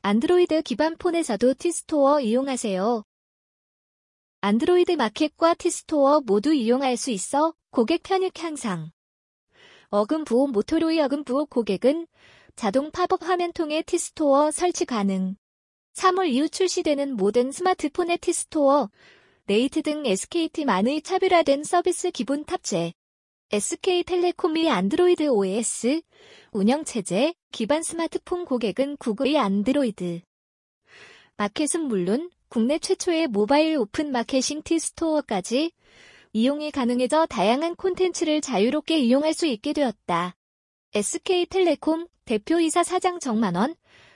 안드로이드 기반 폰에서도 티스토어 이용하세요. 안드로이드 마켓과 티스토어 모두 이용할 수 있어 고객 편익 향상. 어금부호 모토로이 어금부호 고객은 자동 팝업 화면 통해 티스토어 설치 가능. 3월 이후 출시되는 모든 스마트폰의 티스토어, 네이트 등 SKT만의 차별화된 서비스 기본 탑재. SK텔레콤이 안드로이드 OS, 운영체제, 기반 스마트폰 고객은 구글의 안드로이드 마켓은 물론 국내 최초의 모바일 오픈 마케팅 티스토어까지 이용이 가능해져 다양한 콘텐츠를 자유롭게 이용할 수 있게 되었다. SK텔레콤 대표이사 사장 정만원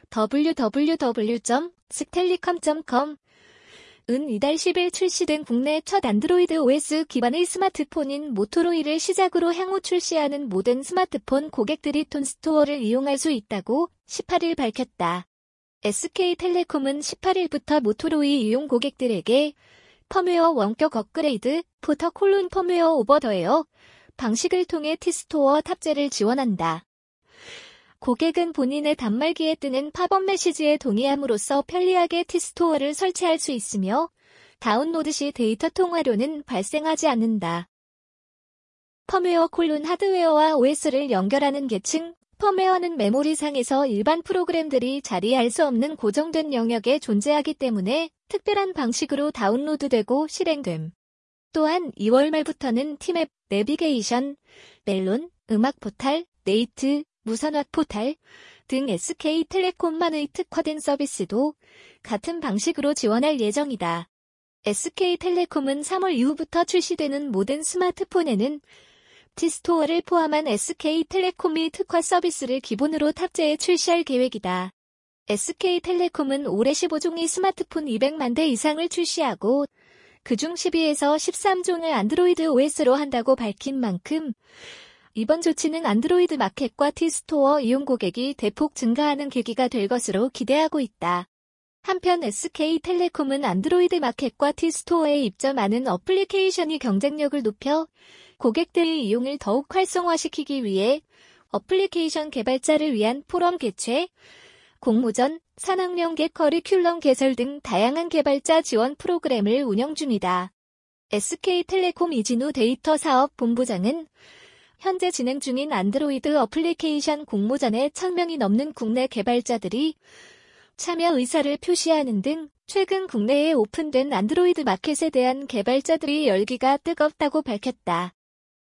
www.stellicom.com 은 이달 10일 출시된 국내 첫 안드로이드 OS 기반의 스마트폰인 모토로이를 시작으로 향후 출시하는 모든 스마트폰 고객들이 톤스토어를 이용할 수 있다고 18일 밝혔다. SK텔레콤은 18일부터 모토로이 이용 고객들에게 펌웨어 원격 업그레이드, 포터 펌웨어 오버 더 에어 방식을 통해 티스토어 탑재를 지원한다. 고객은 본인의 단말기에 뜨는 팝업 메시지에 동의함으로써 편리하게 티스토어를 설치할 수 있으며 다운로드 시 데이터 통화료는 발생하지 않는다. 펌웨어 하드웨어와 OS를 연결하는 계층 펌웨어는 메모리상에서 일반 프로그램들이 자리할 수 없는 고정된 영역에 존재하기 때문에 특별한 방식으로 다운로드되고 실행됨. 또한 2월 말부터는 티맵, 내비게이션, 멜론, 음악 포탈, 네이트, 무선화 포탈 등 SK텔레콤만의 특화된 서비스도 같은 방식으로 지원할 예정이다. SK텔레콤은 3월 이후부터 출시되는 모든 스마트폰에는 티스토어를 포함한 SK텔레콤이 특화 서비스를 기본으로 탑재해 출시할 계획이다. SK텔레콤은 올해 15종의 스마트폰 200만 대 이상을 출시하고 그중 12에서 13종을 안드로이드 OS로 한다고 밝힌 만큼 이번 조치는 안드로이드 마켓과 티스토어 이용 고객이 대폭 증가하는 계기가 될 것으로 기대하고 있다. 한편 SK텔레콤은 안드로이드 마켓과 티스토어에 입점하는 어플리케이션이 경쟁력을 높여 고객들의 이용을 더욱 활성화시키기 위해 어플리케이션 개발자를 위한 포럼 개최, 공모전, 산학연계 커리큘럼 개설 등 다양한 개발자 지원 프로그램을 운영 중이다. SK텔레콤 이진우 데이터 사업 본부장은 현재 진행 중인 안드로이드 어플리케이션 공모전에 1000명이 넘는 국내 개발자들이 참여 의사를 표시하는 등 최근 국내에 오픈된 안드로이드 마켓에 대한 개발자들의 열기가 뜨겁다고 밝혔다.